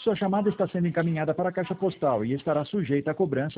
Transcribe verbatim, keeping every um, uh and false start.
Sua chamada está sendo encaminhada para a caixa postal e estará sujeita a cobrança